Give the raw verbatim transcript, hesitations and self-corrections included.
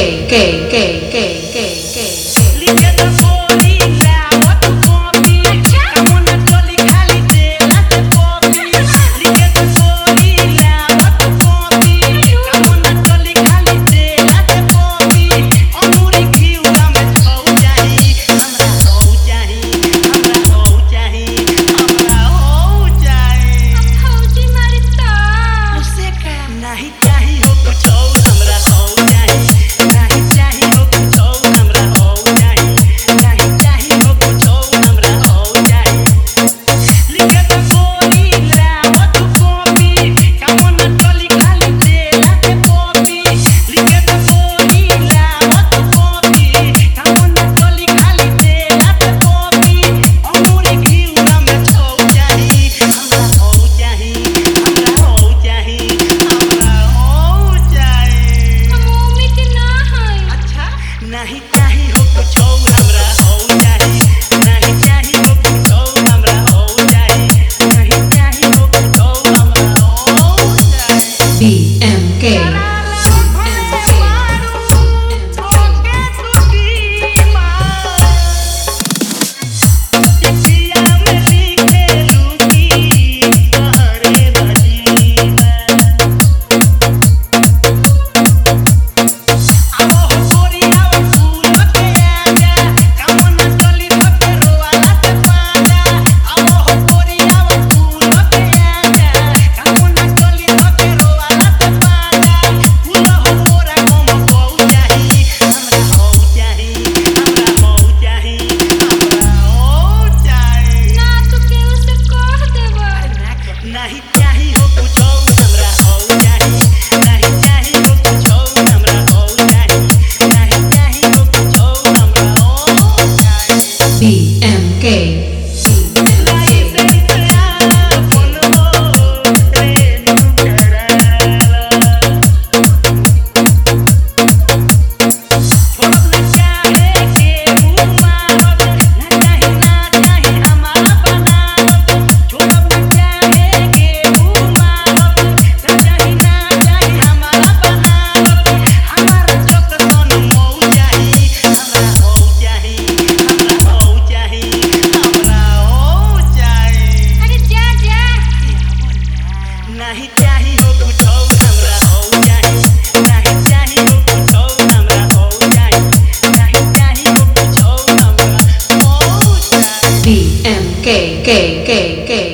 K K K K K B M K B M K नहीं चाही हो कुछ और हमरा हो जाही नहीं चाही हो कुछ और हमरा हो जाही नहीं चाही हो कुछ और हमरा हो जाही B M K K K K